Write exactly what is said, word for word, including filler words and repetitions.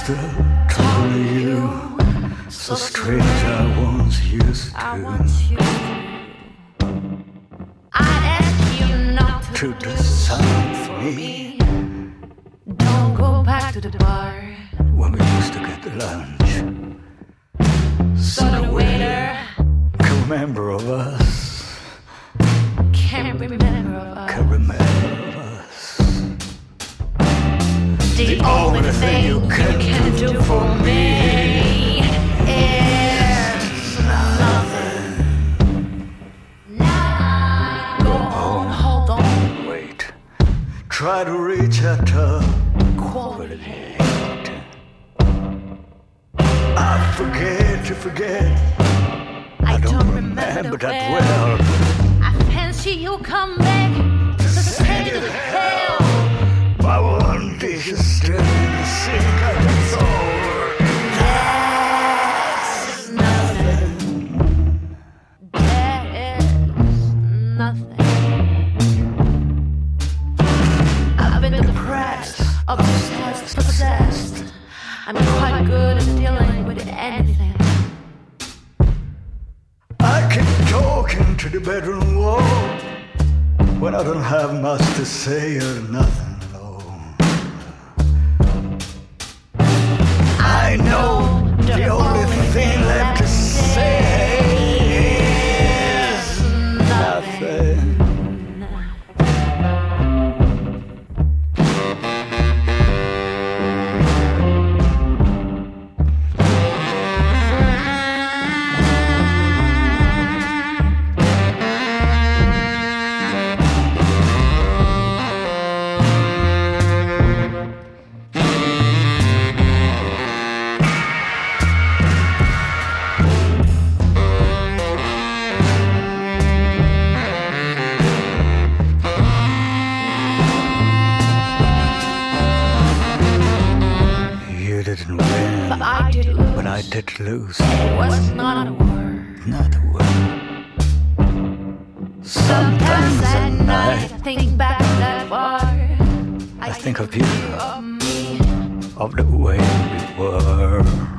to talk to you, so strange I once used to. I want you. I ask you not to, To do do something for me. Don't go back to the bar. When we used to get lunch, So the waiter can remember of us, can't remember of us. can remember of us. The, The only only thing thing you you can, can do for me is nothing. Go on, hold on. Wait, try to reach out to Quality. I forget to forget. I don't don't remember remember that well. well. I fancy you come back to send it to hell. My one dish is still in the sink and it's over. That's nothing. That is nothing. I've been depressed, obsessed, possessed. I'm quite good at dealing with anything. I keep talking to the bedroom wall when I don't have much to say or nothing at all. I know the only thing left to say is nothing. You didn't win, But I did lose. but I did lose. It was not a word. Not a word. Sometimes at night I think back that far. I think of you, Of me. of the way we were.